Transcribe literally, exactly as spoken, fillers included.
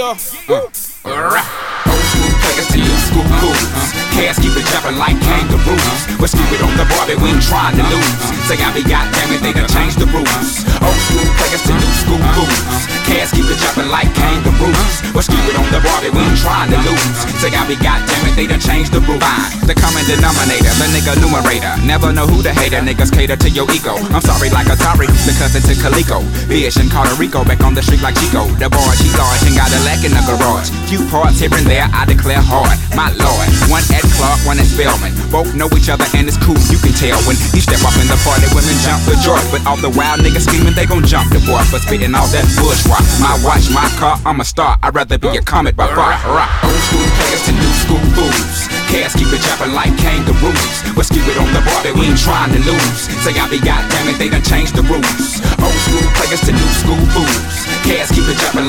Yeah. Uh. Alright. Old school players to new school fools. Cats keep it jumping like kangaroos. We're stupid on the Barbie, we ain't trying to lose. Say I be goddamn it, they done changed the rules. Old school players to new school fools. Cats keep it jumping like kangaroos. We're stupid on the Barbie, we ain't trying to lose. Say I be goddamn it, they done changed the rules. The common denominator, the nigga numerator. Never know who the hater, niggas cater to your ego. I'm sorry like Atari, the cousin to Calico. Fish in Puerto Rico, back on the street like Chico. The boy, she large and got a lack in the garage. Few parts here and there, I declare hard. My lord, one at Clark, one at Spelman. Both know each other and it's cool, you can tell. When you step up in the party, women jump for joy. But all the wild niggas scheming, they gon' jump the boy for spitting all that bourgeois. My watch, my car, I'm a star. I'd rather be a comet by far. Old school players to new school fools. Cats keep it jumping like kangaroos. We're stupid on the Barbie, we ain't trying to lose. Say I be goddamn it, they done changed the rules. Old school players to new school fools. Cats keep it jumping